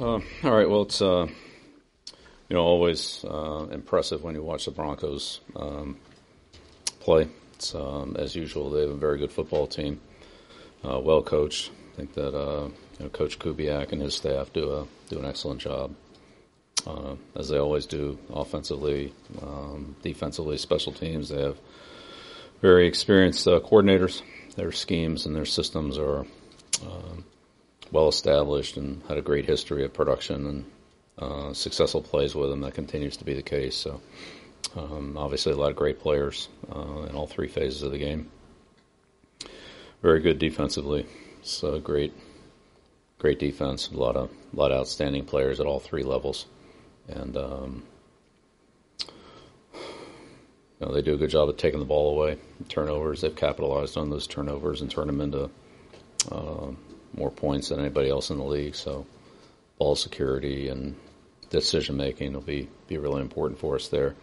All right. Well, it's always impressive when you watch the Broncos play. It's as usual, they have a very good football team, well coached. I think that Coach Kubiak and his staff do an excellent job, as they always do, offensively, defensively, special teams. They have very experienced coordinators. Their schemes and their systems are well established and had a great history of production and successful plays with them. That continues to be the case. So obviously a lot of great players in all three phases of the game. Very good defensively. It's a great defense. A lot of outstanding players at all three levels, and they do a good job of taking the ball away. Turnovers, they've capitalized on those turnovers and turned them into more points than anybody else in the league. So ball security and decision making will be really important for us there.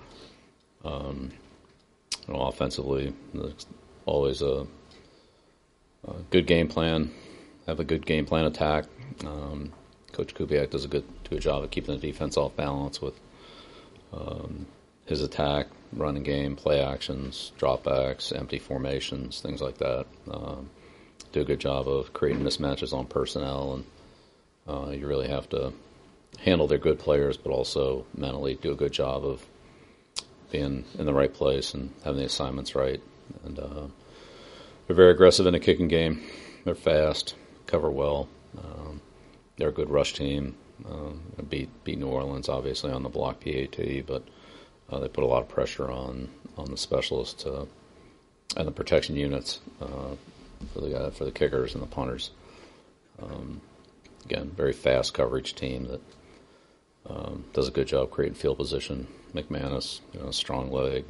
Offensively, always a good game plan. Have a good game plan attack. Coach Kubiak does a good job of keeping the defense off balance with his attack, running game, play actions, dropbacks, empty formations, things like that. Do a good job of creating mismatches on personnel, and you really have to handle their good players, but also mentally do a good job of being in the right place and having the assignments right. And they're very aggressive in the kicking game. They're fast, cover well. They're a good rush team. Beat New Orleans, obviously, on the block PAT, but they put a lot of pressure on the specialists and the protection units for the kickers and the punters. Again, very fast coverage team that does a good job creating field position. McManus, strong leg.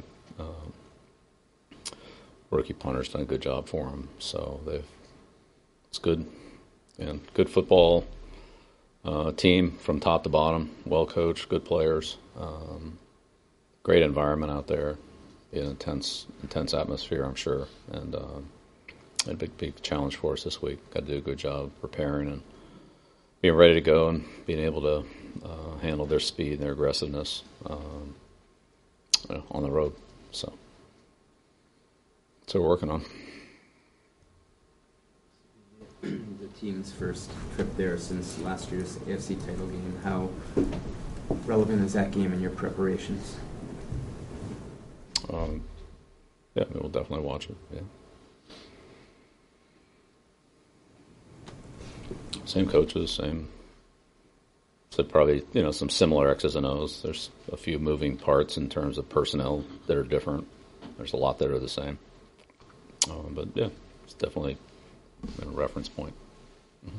Rookie punter's done a good job for them. So it's good, and good football team from top to bottom. Well coached, good players. Great environment out there. An intense atmosphere, I'm sure, and a big challenge for us this week. Got to do a good job preparing and being ready to go and being able to handle their speed and their aggressiveness on the road. So that's what we're working on. The team's first trip there since last year's AFC title game. How relevant is that game in your preparations? Yeah, we'll definitely watch it. Yeah. Same coaches, same. So probably some similar X's and O's. There's a few moving parts in terms of personnel that are different. There's a lot that are the same. But yeah, it's definitely a reference point. Mm-hmm.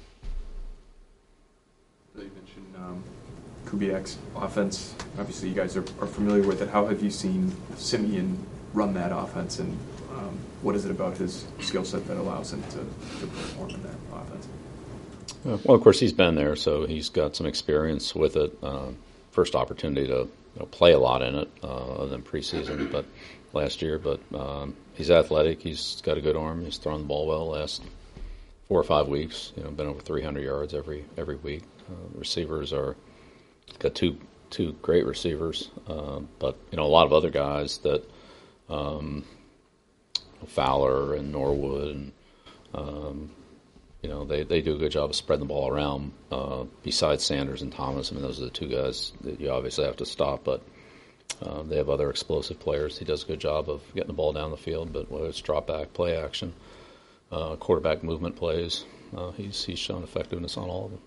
You mentioned Kubiak's offense. Obviously, you guys are familiar with it. How have you seen Simeon run that offense, and what is it about his skill set that allows him to perform in that offense? Well, of course, he's been there, so he's got some experience with it. First opportunity to play a lot in it other than preseason, but last year. But he's athletic. He's got a good arm. He's thrown the ball well last 4 or 5 weeks. Been over 300 yards every week. Receivers got two great receivers, but a lot of other guys that Fowler and Norwood and they do a good job of spreading the ball around. Besides Sanders and Thomas, those are the two guys that you obviously have to stop, but they have other explosive players. He does a good job of getting the ball down the field, but whether it's drop back, play action, quarterback movement plays, he's shown effectiveness on all of them.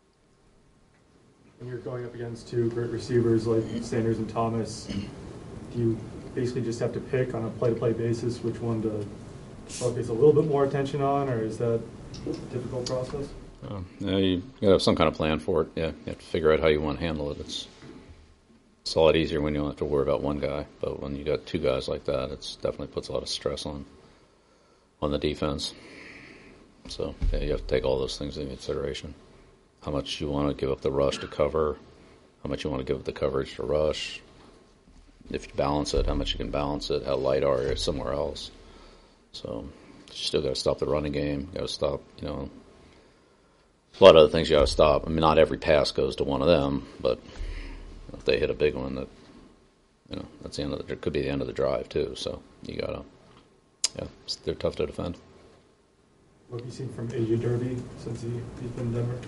When you're going up against two great receivers like Sanders and Thomas, do you basically just have to pick on a play-to-play basis which one to focus a little bit more attention on, or is that a difficult process? You got to have some kind of plan for it. Yeah, you have to figure out how you want to handle it. It's a lot easier when you don't have to worry about one guy, but when you got two guys like that, it definitely puts a lot of stress on the defense. So yeah, you have to take all those things into consideration. How much you want to give up the rush to cover, how much you want to give up the coverage to rush. If you balance it, how much you can balance it, how light are you somewhere else. So you still got to stop the running game. Got to stop, a lot of other things you got to stop. I mean, not every pass goes to one of them, but if they hit a big one, that that's the end of it could be the end of the drive too. So you gotta, they're tough to defend. What have you seen from AJ Derby since he's been in Denver?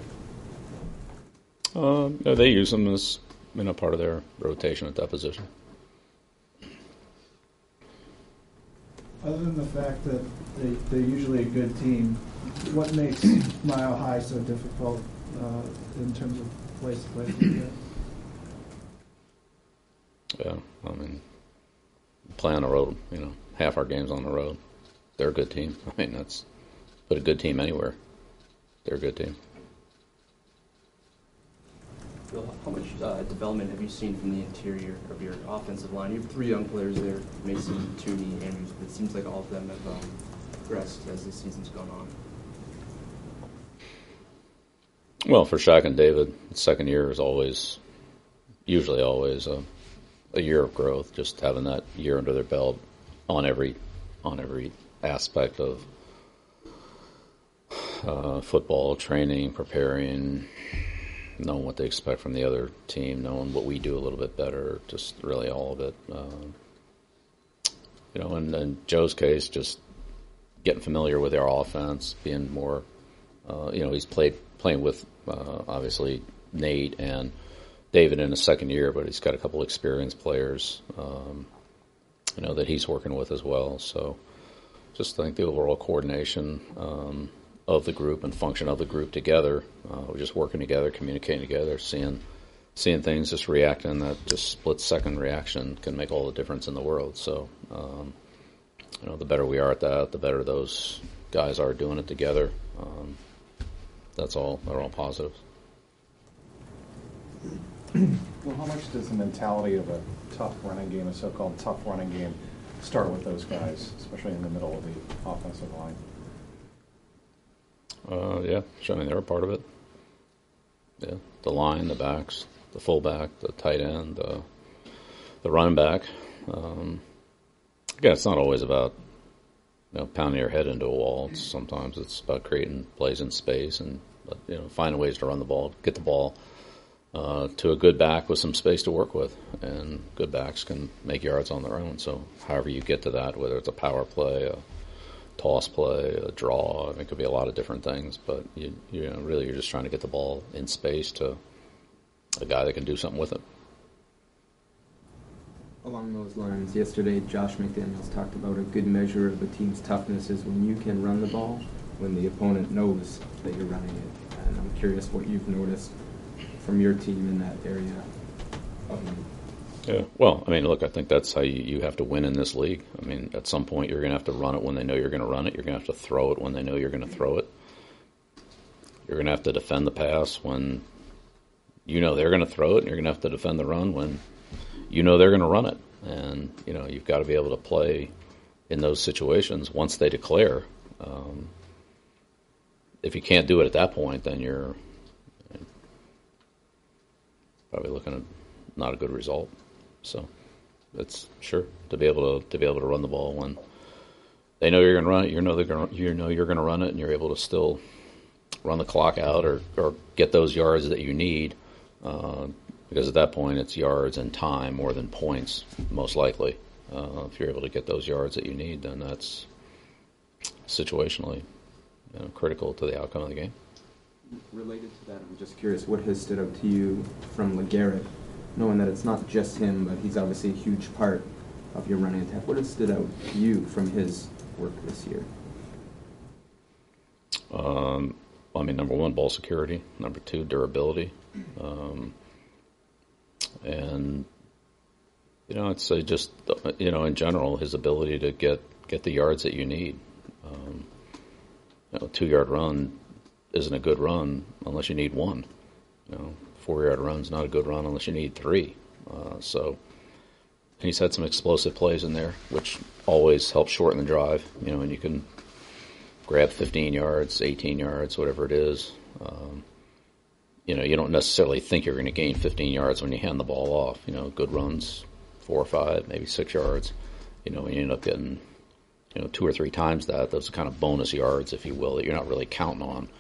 They use him as part of their rotation at that position. Other than the fact that they're usually a good team, what makes Mile High so difficult in terms of place to place? Yeah, I mean, play on the road. Half our games on the road. They're a good team. I mean, put a good team anywhere. They're a good team. Bill, how much development have you seen from the interior of your offensive line? You have 3 young players there, Mason, Tooney, Andrews, but it seems like all of them have progressed as the season's gone on. Well, for Shaq and David, the second year is usually always a year of growth. Just having that year under their belt on every aspect of football, training, preparing, knowing what they expect from the other team, knowing what we do a little bit better, just really all of it. In Joe's case, just getting familiar with our offense, being more, he's playing with obviously Nate and David in his second year, but he's got a couple experienced players, that he's working with as well. So just think the overall coordination of the group and function of the group together. We're just working together, communicating together, seeing things, just reacting. That just split-second reaction can make all the difference in the world. So, the better we are at that, the better those guys are doing it together. They're all positives. Well, how much does the mentality of a tough running game, a so-called tough running game, start with those guys, especially in the middle of the offensive line? I mean, they're a part of it. Yeah, the line, the backs, the fullback, the tight end, the running back. Again, it's not always about pounding your head into a wall. Sometimes it's about creating plays in space and finding ways to run the ball, get the ball to a good back with some space to work with. And good backs can make yards on their own. So however you get to that, whether it's a power play, a toss play, a draw, it could be a lot of different things. But really you're just trying to get the ball in space to a guy that can do something with it. Along those lines, yesterday Josh McDaniels talked about a good measure of a team's toughness is when you can run the ball, when the opponent knows that you're running it. And I'm curious what you've noticed from your team in that area. Yeah, well, I mean, look, I think that's how you have to win in this league. I mean, at some point you're going to have to run it when they know you're going to run it. You're going to have to throw it when they know you're going to throw it. You're going to have to defend the pass when you know they're going to throw it, and you're going to have to defend the run when you know they're going to run it. And, you've got to be able to play in those situations once they declare. If you can't do it at that point, then you're probably looking at not a good result. So it's sure to be able to run the ball when they know you're going to run it. You're going to run it, and you're able to still run the clock out or get those yards that you need. Because at that point it's yards and time more than points, most likely. If you're able to get those yards that you need, then that's situationally critical to the outcome of the game. Related to that, I'm just curious, what has stood out to you from LeGarrette, knowing that it's not just him, but he's obviously a huge part of your running attack? What has stood out to you from his work this year? I mean, number one, ball security. Number two, durability. And, I'd say just, in general, his ability to get the yards that you need. A 2-yard run isn't a good run unless you need one. 4-yard run's not a good run unless you need 3. So he's had some explosive plays in there, which always helps shorten the drive. And you can grab 15 yards, 18 yards, whatever it is. You don't necessarily think you're going to gain 15 yards when you hand the ball off. Good runs, 4 or 5, maybe 6 yards. When you end up getting, 2 or 3 times that, those are kind of bonus yards, if you will, that you're not really counting on.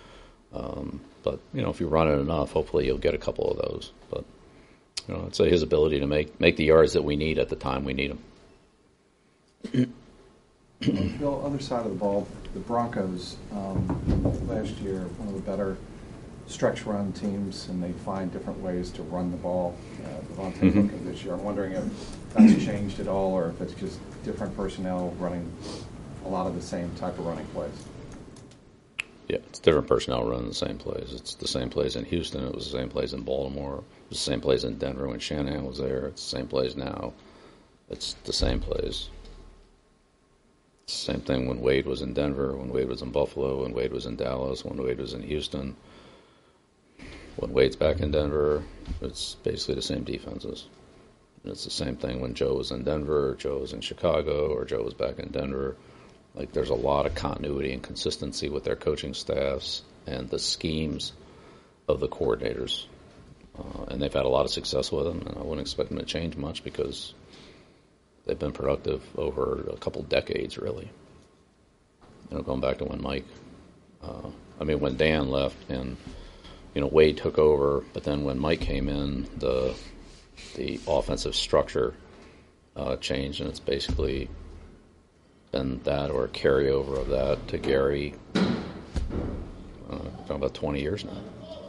But if you run it enough, hopefully you'll get a couple of those. But I'd say his ability to make the yards that we need at the time we need them. Bill, other side of the ball, the Broncos, last year, one of the better stretch run teams, and they find different ways to run the ball. Devontae Booker this year. I'm wondering if that's changed at all, or if it's just different personnel running a lot of the same type of running plays. Yeah, it's different personnel running the same plays. It's the same plays in Houston. It was the same plays in Baltimore. It was the same plays in Denver when Shanahan was there. It's the same plays now. It's the same plays. It's the same thing when Wade was in Denver, when Wade was in Buffalo, when Wade was in Dallas, when Wade was in Houston. When Wade's back in Denver, it's basically the same defenses. And it's the same thing when Joe was in Denver, or Joe was in Chicago, or Joe was back in Denver. Like, there's a lot of continuity and consistency with their coaching staffs and the schemes of the coordinators. And they've had a lot of success with them, and I wouldn't expect them to change much because they've been productive over a couple decades, really. Going back to when when Dan left and, Wade took over, but then when Mike came in, the offensive structure changed, and it's basically been that or a carryover of that to Gary, talking about 20 years now.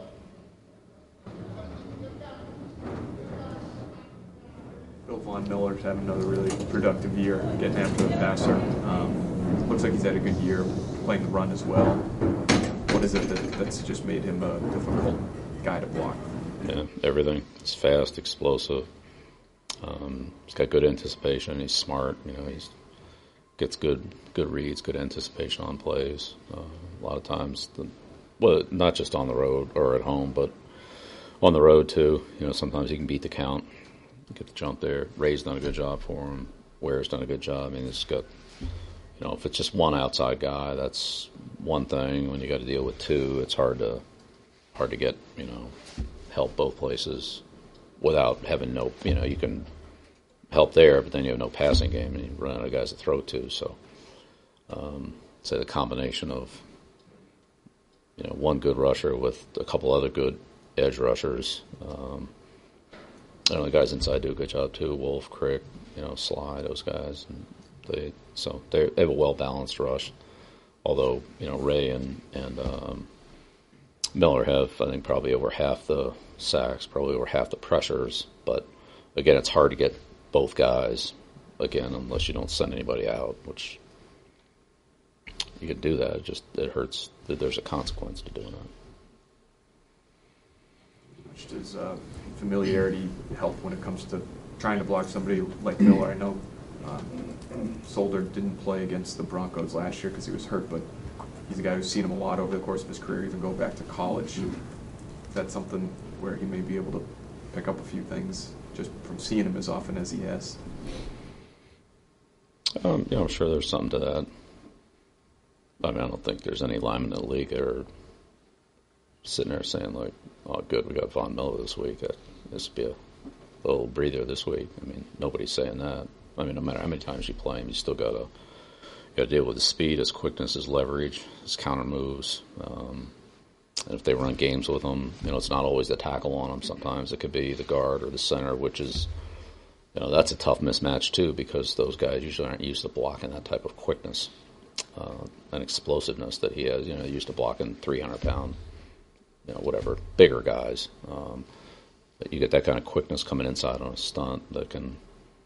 Bill Von Miller's having another really productive year getting after the passer. Looks like he's had a good year playing the run as well. What is it that's just made him a difficult guy to block? Yeah, everything. He's fast, explosive. He's got good anticipation. He's smart. He's gets good reads, good anticipation on plays. A lot of times, not just on the road or at home, but on the road too. Sometimes he can beat the count, get the jump there. Ray's done a good job for him. Ware's done a good job. It's got, if it's just one outside guy, that's one thing. When you got to deal with two, it's hard to get, help both places without having no, you can help there, but then you have no passing game, and you run out of guys to throw to. So, say the combination of, one good rusher with a couple other good edge rushers. The guys inside do a good job too. Wolf, Crick, Sly, those guys. And they have a well-balanced rush. Although, Ray and Miller have, I think, probably over half the sacks, probably over half the pressures. But, again, it's hard to get both guys, again, unless you don't send anybody out, which you can do that. It hurts that there's a consequence to doing that. Does familiarity help when it comes to trying to block somebody like Miller? I know Solder didn't play against the Broncos last year because he was hurt, but he's a guy who's seen him a lot over the course of his career, even go back to college. Is that something where he may be able to pick up a few things just from seeing him as often as he has? I'm sure there's something to that. I don't think there's any linemen in the league that are sitting there saying, like, oh, good, we got Von Miller this week. This would be a little breather this week. Nobody's saying that. No matter how many times you play him, you still got to deal with his speed, his quickness, his leverage, his counter moves. And if they run games with him, it's not always the tackle on him. Sometimes it could be the guard or the center, which is, that's a tough mismatch too, because those guys usually aren't used to blocking that type of quickness and explosiveness that he has. Used to blocking 300-pound, bigger guys. But you get that kind of quickness coming inside on a stunt that can,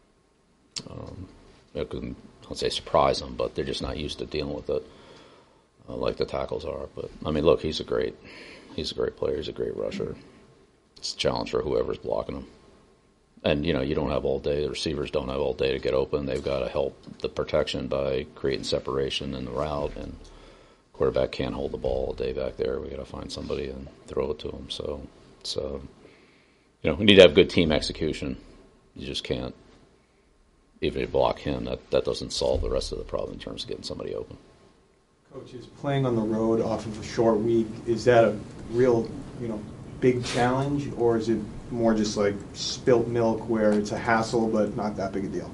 I won't say surprise them, but they're just not used to dealing with it like the tackles are. But look, he's a great player. He's a great rusher. It's a challenge for whoever's blocking him. And you don't have all day. The receivers don't have all day to get open. They've got to help the protection by creating separation in the route, and quarterback can't hold the ball all day back there. We got to find somebody and throw it to them. So we need to have good team execution. You just can't. Even if you block him, that doesn't solve the rest of the problem in terms of getting somebody open. Coach, is playing on the road off of a short week, is that a real, big challenge, or is it more just like spilt milk where it's a hassle but not that big a deal?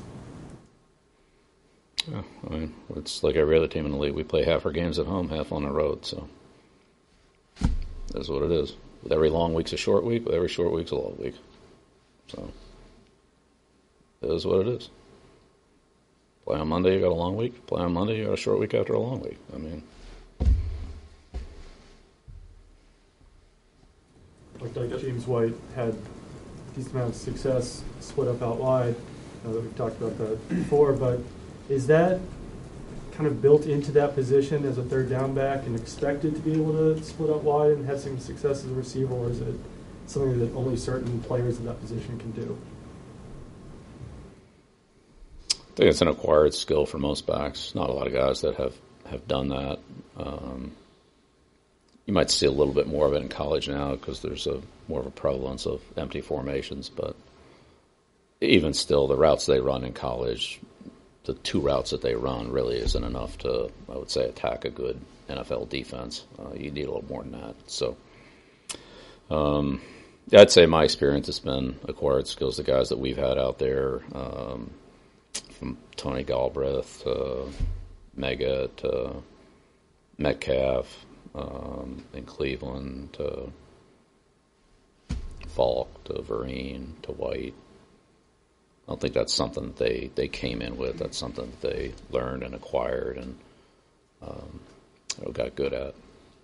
Yeah, it's like every other team in the league. We play half our games at home, half on the road, so That's what it is. With every long week's a short week, with every short week's a long week. So it is what it is. Play on Monday, you got a long week. Play on Monday, you got a short week after a long week. I mean, Looked like James White had a decent amount of success split up out wide. I know that we've talked about that before, but is that kind of built into that position as a third down back and expected to be able to split up wide and have some success as a receiver, or is it something that only certain players in that position can do? I think it's an acquired skill for most backs. Not a lot of guys that have done that. You might see a little bit more of it in college now because there's more of a prevalence of empty formations, but even still, the routes they run in college, the two routes that they run really isn't enough to, I would say, attack a good NFL defense. You need a little more than that. So I'd say my experience has been acquired skills. The guys that we've had out there, from Tony Galbraith to Mega to Metcalf in Cleveland to Falk to Vereen to White. I don't think that's something that they came in with. That's something that they learned and acquired and got good at.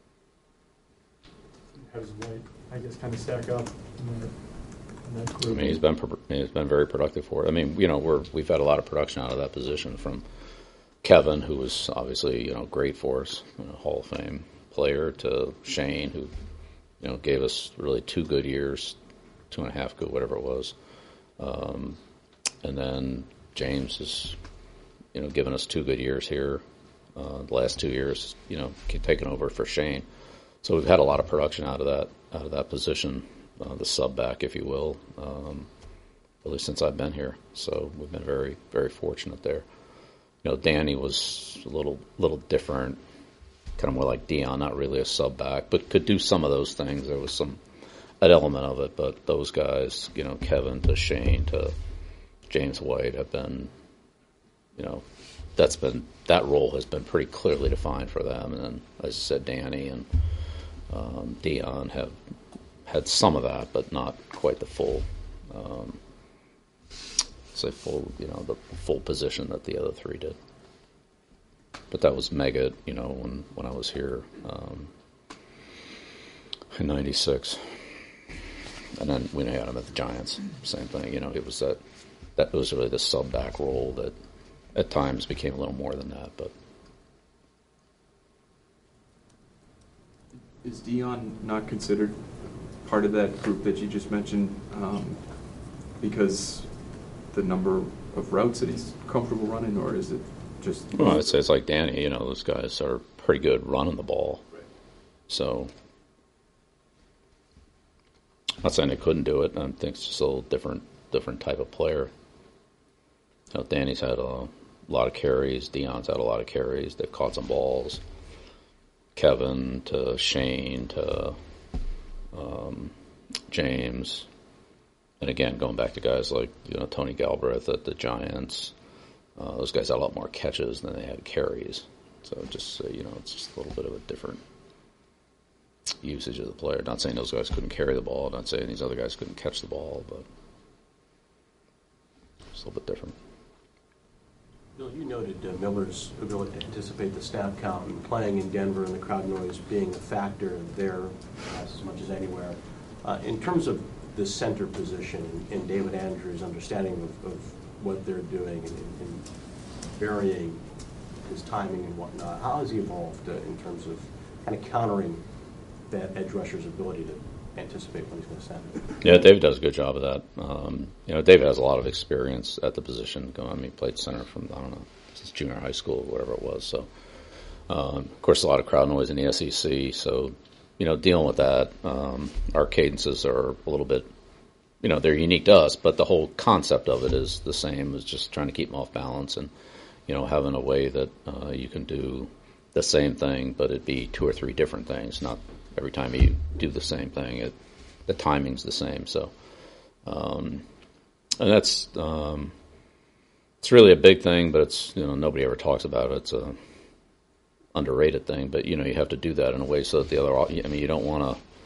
How does White, I guess, kind of stack up in that group? I mean, he's been very productive for it. I mean, we've had a lot of production out of that position from Kevin, who was obviously great for us, Hall of Fame player, to Shane, who gave us really 2 good years, 2.5 good, whatever it was. And then James has, given us 2 good years here. The last 2 years, taken over for Shane. So we've had a lot of production out of that position, the sub back, if you will, really since I've been here. So we've been very, very fortunate there. Danny was a little different, kind of more like Dion, not really a sub back, but could do some of those things. There was an element of it, but those guys, Kevin to Shane to James White have been, that role has been pretty clearly defined for them. And then, as I said, Danny and Dion have had some of that, but not quite the full, the full position that the other 3 did. But that was mega, when I was here in '96, and then we had him at the Giants. Same thing, it was that was really the sub back role that at times became a little more than that. But is Dion not considered part of that group that you just mentioned because the number of routes that he's comfortable running, or is it just? Well, I'd say it's like Danny. Those guys are pretty good running the ball. Right. So, I'm not saying they couldn't do it. I think it's just a little different type of player. Danny's had a lot of carries. Dion's had a lot of carries. They've caught some balls. Kevin to Shane to James. And again, going back to guys like Tony Galbraith at the Giants, those guys had a lot more catches than they had carries. So just it's just a little bit of a different usage of the player. Not saying those guys couldn't carry the ball. Not saying these other guys couldn't catch the ball, but it's a little bit different. Bill, you noted Miller's ability to anticipate the snap count and playing in Denver and the crowd noise being a factor there as much as anywhere. In terms of the center position and David Andrews' understanding of what they're doing and varying his timing and whatnot, how has he evolved in terms of kind of countering that edge rusher's ability to anticipate when he's going to snap it? Yeah, David does a good job of that. David has a lot of experience at the position. He played center from, since junior high school, whatever it was. So, of course, a lot of crowd noise in the SEC. So, dealing with that, our cadences are a little bit, they're unique to us, but the whole concept of it is the same as just trying to keep them off balance and, having a way that you can do the same thing, but it'd be 2 or 3 different things. Not every time you do the same thing, the timing's the same. So, and that's it's really a big thing, but it's nobody ever talks about it. It's a underrated thing, but you have to do that in a way so that the other. You don't want to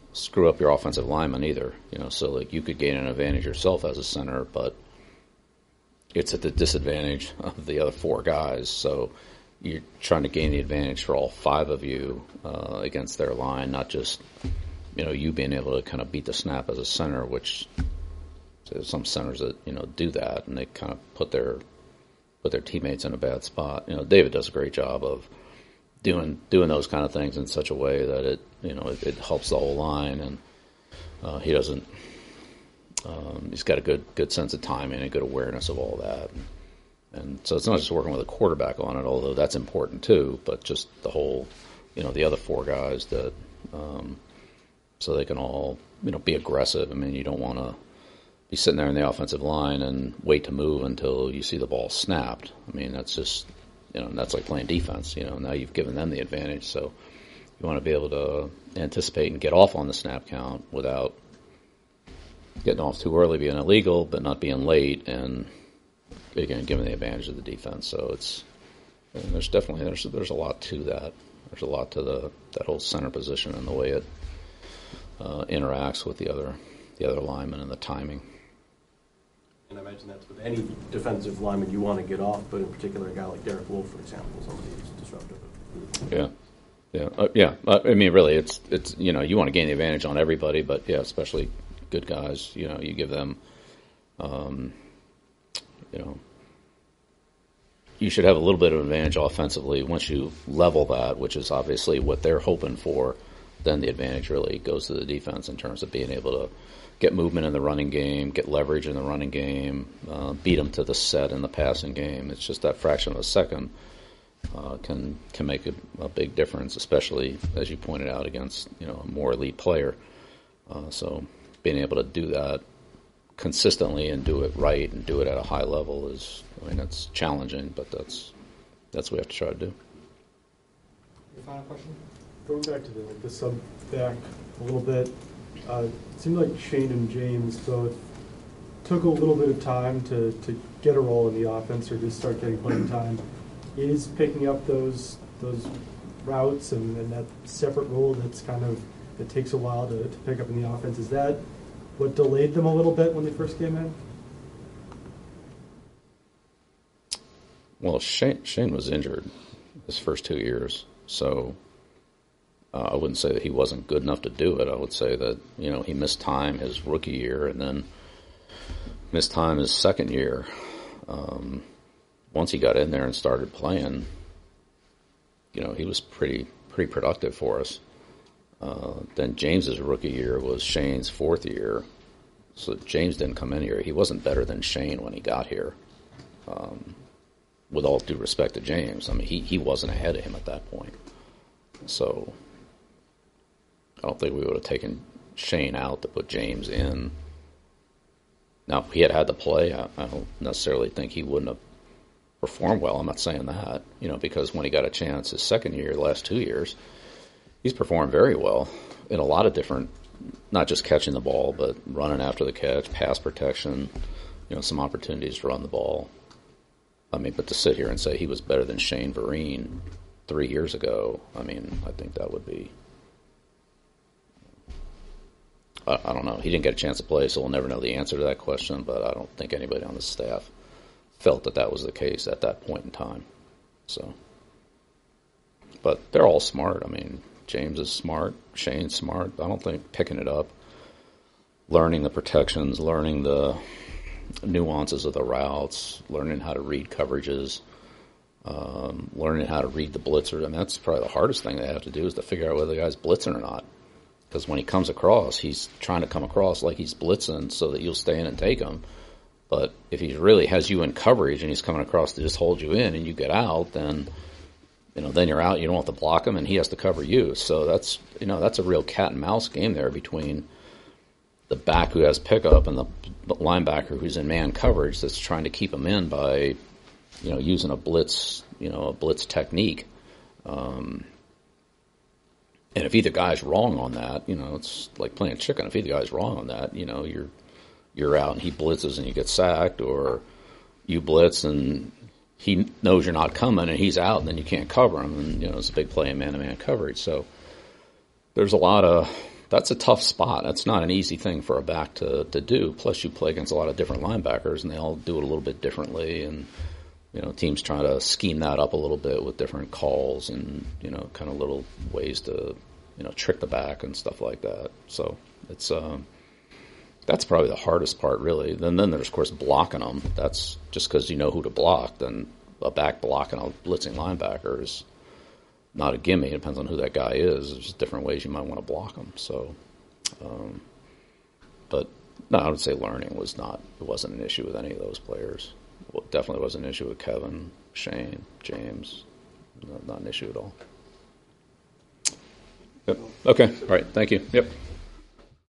screw up your offensive lineman either. So like you could gain an advantage yourself as a center, but it's at the disadvantage of the other 4 guys. So you're trying to gain the advantage for all 5 of you against their line, not just you being able to kind of beat the snap as a center, which there's some centers that do that, and they kind of put their teammates in a bad spot. David does a great job of doing those kind of things in such a way that it helps the whole line, and he doesn't. He's got a good sense of timing and a good awareness of all that, and so it's not just working with a quarterback on it, although that's important too, but just the whole, the other 4 guys that, so they can all be aggressive. I mean, you don't want to be sitting there in the offensive line and wait to move until you see the ball snapped. I mean, that's just, that's like playing defense. Now you've given them the advantage, so you want to be able to anticipate and get off on the snap count without getting off too early, being illegal, but not being late, and again, giving the advantage of the defense. So there's definitely there's a lot to that. There's a lot to that whole center position and the way it interacts with the other linemen and the timing. And I imagine that's with any defensive lineman you want to get off, but in particular a guy like Derek Wolfe, for example, somebody who's disruptive. Yeah. I mean, really, it's you want to gain the advantage on everybody, but yeah, especially good guys. You give them, you should have a little bit of advantage offensively once you level that, which is obviously what they're hoping for. Then the advantage really goes to the defense in terms of being able to get movement in the running game, get leverage in the running game, beat them to the set in the passing game. It's just that fraction of a second can make a big difference, especially as you pointed out against a more elite player. So being able to do that consistently and do it right and do it at a high level it's challenging, but that's what we have to try to do. Your final question? Going back to the sub back a little bit, it seemed like Shane and James both took a little bit of time to get a role in the offense or just start getting playing time. Is picking up those routes and that separate role that takes a while to pick up in the offense. Is that what delayed them a little bit when they first came in? Well, Shane was injured his first 2 years, so I wouldn't say that he wasn't good enough to do it. I would say that he missed time his rookie year and then missed time his second year. Once he got in there and started playing, he was pretty productive for us. Then James's rookie year was Shane's 4th year, so James didn't come in here. He wasn't better than Shane when he got here. With all due respect to James, I mean he wasn't ahead of him at that point. So I don't think we would have taken Shane out to put James in. Now, if he had to play, I don't necessarily think he wouldn't have performed well. I'm not saying that, because when he got a chance his second year, the last 2 years, he's performed very well in a lot of different, not just catching the ball, but running after the catch, pass protection, some opportunities to run the ball. I mean, but to sit here and say he was better than Shane Vereen 3 years ago, I mean, I think that would be, I don't know. He didn't get a chance to play, so we'll never know the answer to that question, but I don't think anybody on the staff felt that was the case at that point in time. So, but they're all smart. I mean, James is smart, Shane's smart. I don't think picking it up, learning the protections, learning the nuances of the routes, learning how to read coverages, learning how to read the blitzer. I mean, that's probably the hardest thing they have to do is to figure out whether the guy's blitzing or not. Because when he comes across, he's trying to come across like he's blitzing so that you'll stay in and take him. But if he really has you in coverage and he's coming across to just hold you in and you get out, then then you're out. You don't have to block him, and he has to cover you. So that's a real cat and mouse game there between the back who has pickup and the linebacker who's in man coverage that's trying to keep him in by using a blitz technique. And if either guy's wrong on that, it's like playing chicken. If either guy's wrong on that, you're out and he blitzes and you get sacked, or you blitz and he knows you're not coming and he's out and then you can't cover him, and it's a big play in man-to-man coverage. So there's a lot of that's a tough spot. That's not an easy thing for a back to do. Plus, you play against a lot of different linebackers, and they all do it a little bit differently. And teams try to scheme that up a little bit with different calls and kind of little ways to trick the back and stuff like that. So it's that's probably the hardest part, really. Then there's of course blocking them. That's just because you know who to block. Then a back blocking a blitzing linebacker is not a gimme. It depends on who that guy is. There's different ways you might want to block them. So, but no, I would say learning wasn't an issue with any of those players. Well, definitely wasn't an issue with Kevin, Shane, James. Not an issue at all. Yep. Okay. All right. Thank you. Yep.